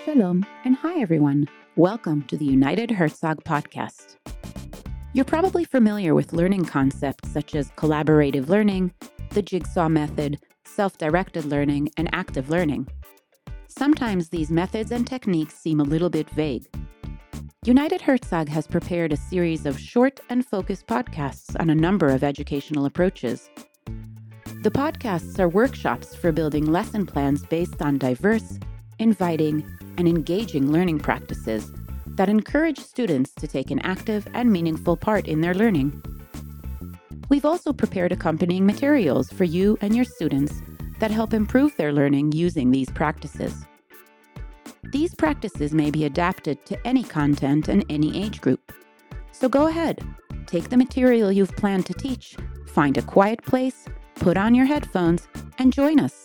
Shalom, and hi everyone. Welcome to the United Herzog podcast. You're probably familiar with learning concepts such as collaborative learning, the jigsaw method, self-directed learning, and active learning. Sometimes these methods and techniques seem a little bit vague. United Herzog has prepared a series of short and focused podcasts on a number of educational approaches. The podcasts are workshops for building lesson plans based on diverse, inviting, and engaging learning practices that encourage students to take an active and meaningful part in their learning. We've also prepared accompanying materials for you and your students that help improve their learning using these practices. These practices may be adapted to any content and any age group. So go ahead, take the material you've planned to teach, find a quiet place, put on your headphones, and join us.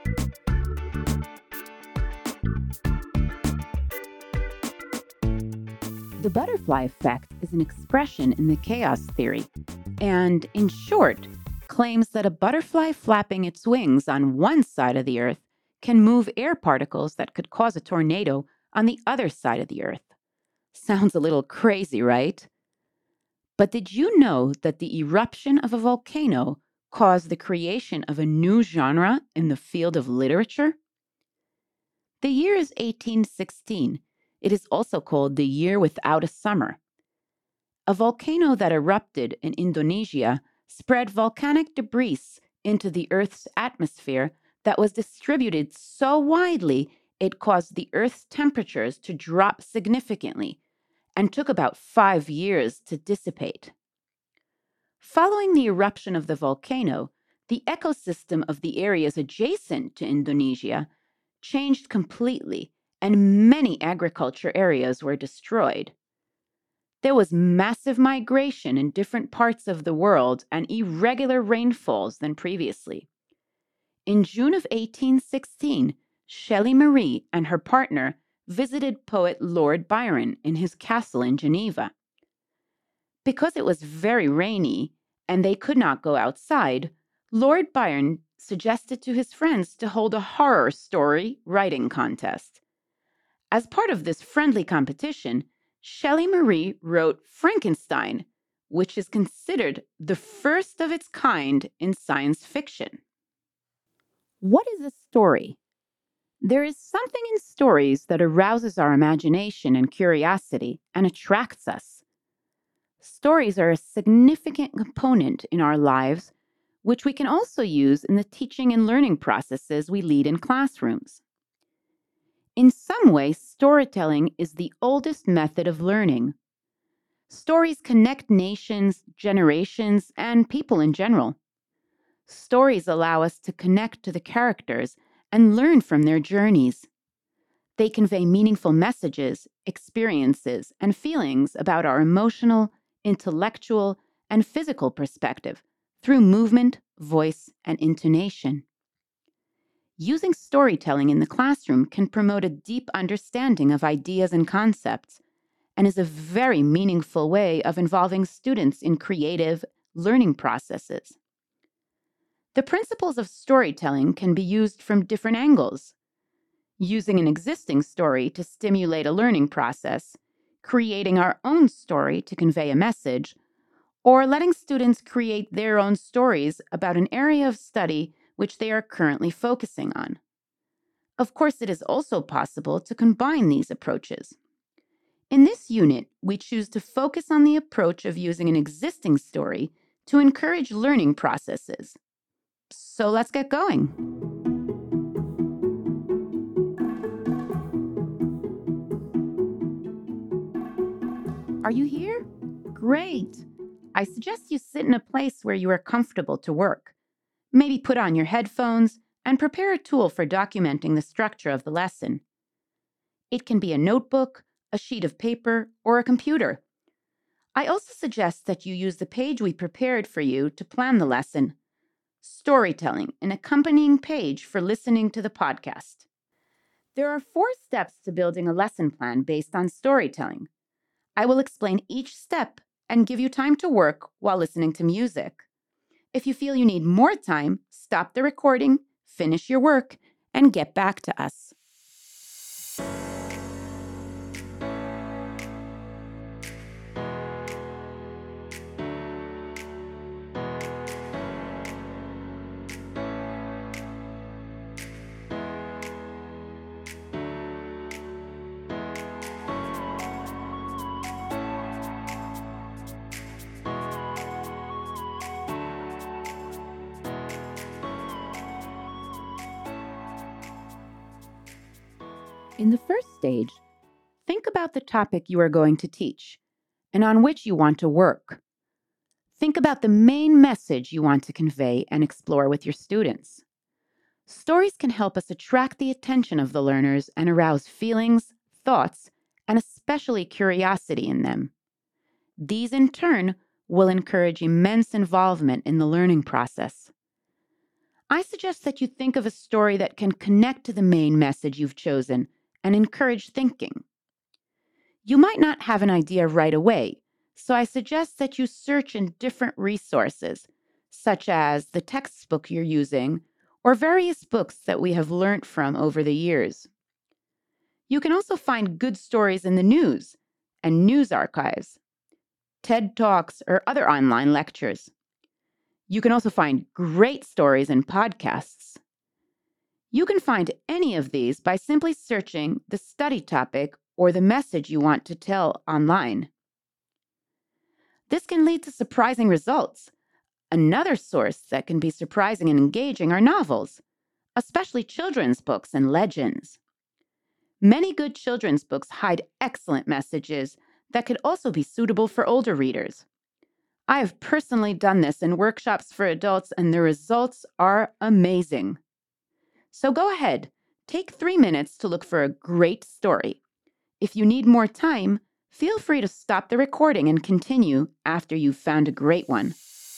The butterfly effect is an expression in the chaos theory, and in short, claims that a butterfly flapping its wings on one side of the Earth can move air particles that could cause a tornado on the other side of the Earth. Sounds a little crazy, right? But did you know that the eruption of a volcano caused the creation of a new genre in the field of literature? The year is 1816. It is also called the year without a summer. A volcano that erupted in Indonesia spread volcanic debris into the Earth's atmosphere that was distributed so widely it caused the Earth's temperatures to drop significantly and took about 5 years to dissipate. Following the eruption of the volcano, the ecosystem of the areas adjacent to Indonesia changed completely, and many agriculture areas were destroyed. There was massive migration in different parts of the world and irregular rainfalls than previously. In June of 1816, Shelley Marie and her partner visited poet Lord Byron in his castle in Geneva. Because it was very rainy and they could not go outside, Lord Byron suggested to his friends to hold a horror story writing contest. As part of this friendly competition, Shelley Marie wrote Frankenstein, which is considered the first of its kind in science fiction. What is a story? There is something in stories that arouses our imagination and curiosity and attracts us. Stories are a significant component in our lives, which we can also use in the teaching and learning processes we lead in classrooms. In some ways, storytelling is the oldest method of learning. Stories connect nations, generations, and people in general. Stories allow us to connect to the characters and learn from their journeys. They convey meaningful messages, experiences, and feelings about our emotional, intellectual, and physical perspective through movement, voice, and intonation. Using storytelling in the classroom can promote a deep understanding of ideas and concepts, and is a very meaningful way of involving students in creative learning processes. The principles of storytelling can be used from different angles. Using an existing story to stimulate a learning process, creating our own story to convey a message, or letting students create their own stories about an area of study which they are currently focusing on. Of course, it is also possible to combine these approaches. In this unit, we choose to focus on the approach of using an existing story to encourage learning processes. So let's get going. Are you here? Great. I suggest you sit in a place where you are comfortable to work. Maybe put on your headphones and prepare a tool for documenting the structure of the lesson. It can be a notebook, a sheet of paper, or a computer. I also suggest that you use the page we prepared for you to plan the lesson, Storytelling, an accompanying page for listening to the podcast. There are 4 steps to building a lesson plan based on storytelling. I will explain each step and give you time to work while listening to music. If you feel you need more time, stop the recording, finish your work, and get back to us. In the first stage, think about the topic you are going to teach and on which you want to work. Think about the main message you want to convey and explore with your students. Stories can help us attract the attention of the learners and arouse feelings, thoughts, and especially curiosity in them. These, in turn, will encourage immense involvement in the learning process. I suggest that you think of a story that can connect to the main message you've chosen and encourage thinking. You might not have an idea right away, so I suggest that you search in different resources, such as the textbook you're using or various books that we have learned from over the years. You can also find good stories in the news and news archives, TED Talks, or other online lectures. You can also find great stories in podcasts. You can find any of these by simply searching the study topic or the message you want to tell online. This can lead to surprising results. Another source that can be surprising and engaging are novels, especially children's books and legends. Many good children's books hide excellent messages that could also be suitable for older readers. I have personally done this in workshops for adults, and the results are amazing. So go ahead, take 3 minutes to look for a great story. If you need more time, feel free to stop the recording and continue after you've found a great one.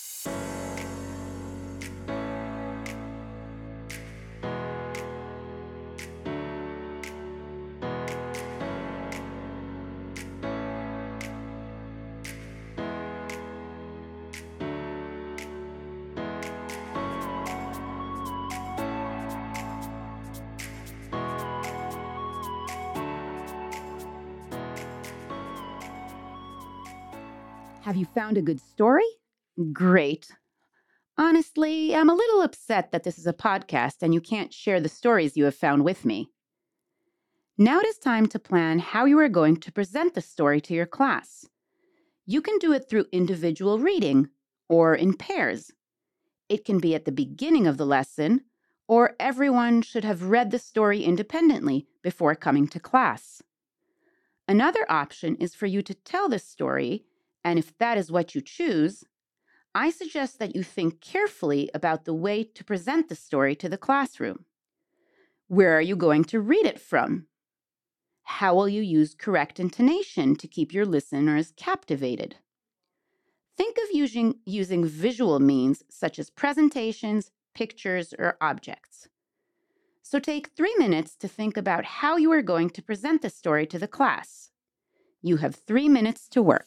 Have you found a good story? Great. Honestly, I'm a little upset that this is a podcast and you can't share the stories you have found with me. Now it is time to plan how you are going to present the story to your class. You can do it through individual reading or in pairs. It can be at the beginning of the lesson, or everyone should have read the story independently before coming to class. Another option is for you to tell the story, and if that is what you choose, I suggest that you think carefully about the way to present the story to the classroom. Where are you going to read it from? How will you use correct intonation to keep your listeners captivated? Think of using visual means such as presentations, pictures, or objects. So take 3 minutes to think about how you are going to present the story to the class. You have 3 minutes to work.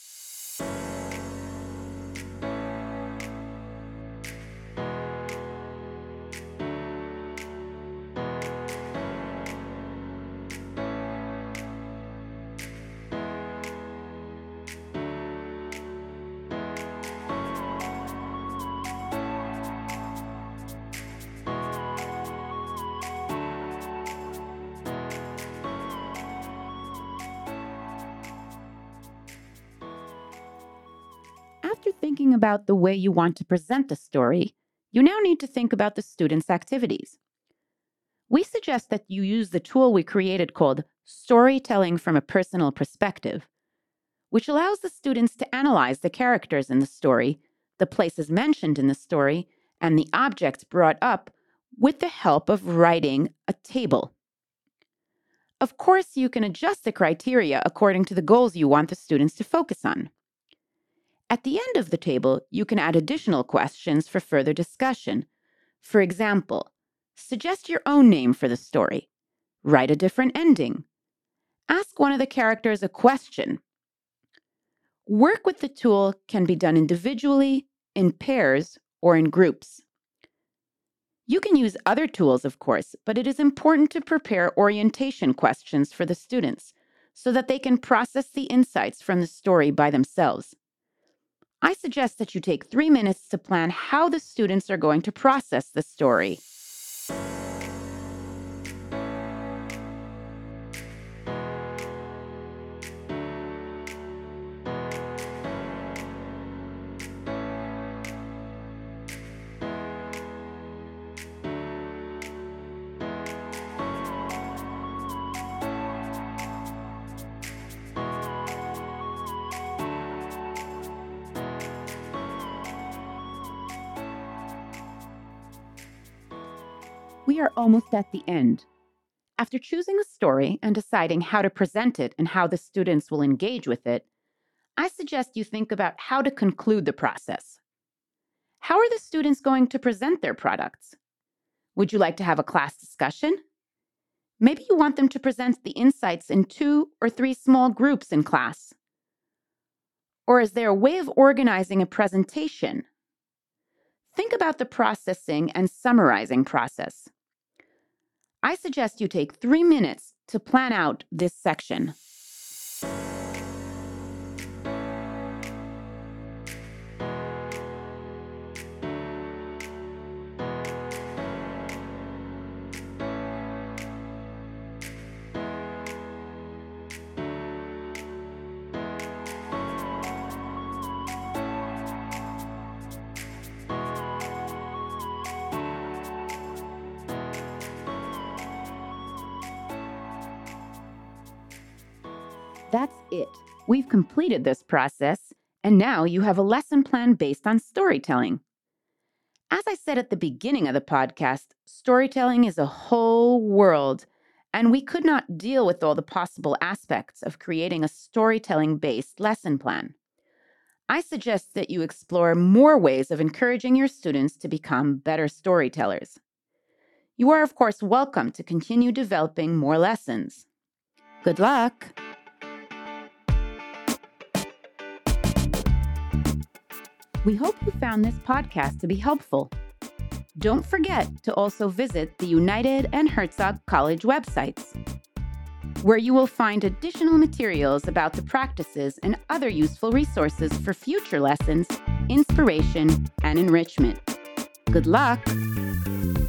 After thinking about the way you want to present the story, you now need to think about the students' activities. We suggest that you use the tool we created called Storytelling from a Personal Perspective, which allows the students to analyze the characters in the story, the places mentioned in the story, and the objects brought up with the help of writing a table. Of course, you can adjust the criteria according to the goals you want the students to focus on. At the end of the table, you can add additional questions for further discussion. For example, suggest your own name for the story. Write a different ending. Ask one of the characters a question. Work with the tool can be done individually, in pairs, or in groups. You can use other tools, of course, but it is important to prepare orientation questions for the students so that they can process the insights from the story by themselves. I suggest that you take 3 minutes to plan how the students are going to process the story. We are almost at the end. After choosing a story and deciding how to present it and how the students will engage with it, I suggest you think about how to conclude the process. How are the students going to present their products? Would you like to have a class discussion? Maybe you want them to present the insights in 2 or 3 small groups in class. Or is there a way of organizing a presentation? Think about the processing and summarizing process. I suggest you take 3 minutes to plan out this section. That's it. We've completed this process, and now you have a lesson plan based on storytelling. As I said at the beginning of the podcast, storytelling is a whole world, and we could not deal with all the possible aspects of creating a storytelling-based lesson plan. I suggest that you explore more ways of encouraging your students to become better storytellers. You are, of course, welcome to continue developing more lessons. Good luck! We hope you found this podcast to be helpful. Don't forget to also visit the United and Herzog College websites, where you will find additional materials about the practices and other useful resources for future lessons, inspiration, and enrichment. Good luck!